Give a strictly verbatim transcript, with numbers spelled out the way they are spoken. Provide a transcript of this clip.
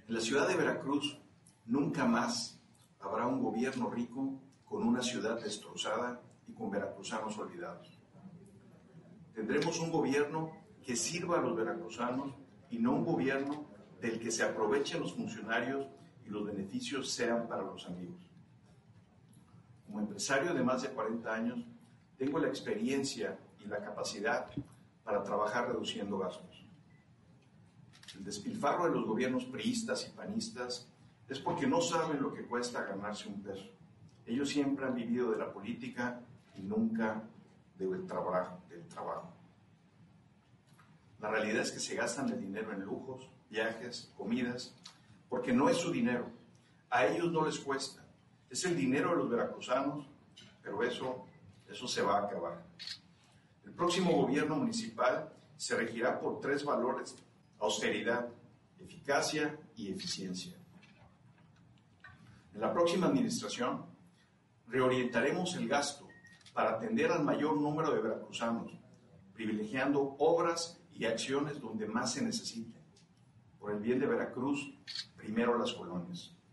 En la ciudad de Veracruz nunca más habrá un gobierno rico con una ciudad destrozada y con veracruzanos olvidados. Tendremos un gobierno que sirva a los veracruzanos y no un gobierno del que se aprovechen los funcionarios y los beneficios sean para los amigos. Como empresario de más de cuarenta años, tengo la experiencia y la capacidad para trabajar reduciendo gastos. El despilfarro de los gobiernos priistas y panistas es porque no saben lo que cuesta ganarse un peso. Ellos siempre han vivido de la política y nunca del trabajo, del trabajo. La realidad es que se gastan el dinero en lujos, viajes, comidas, porque no es su dinero. A ellos no les cuesta. Es el dinero de los veracruzanos, pero eso, eso se va a acabar. El próximo gobierno municipal se regirá por tres valores: austeridad, eficacia y eficiencia. En la próxima administración reorientaremos el gasto para atender al mayor número de veracruzanos, privilegiando obras y acciones donde más se necesiten. Por el bien de Veracruz, primero las colonias.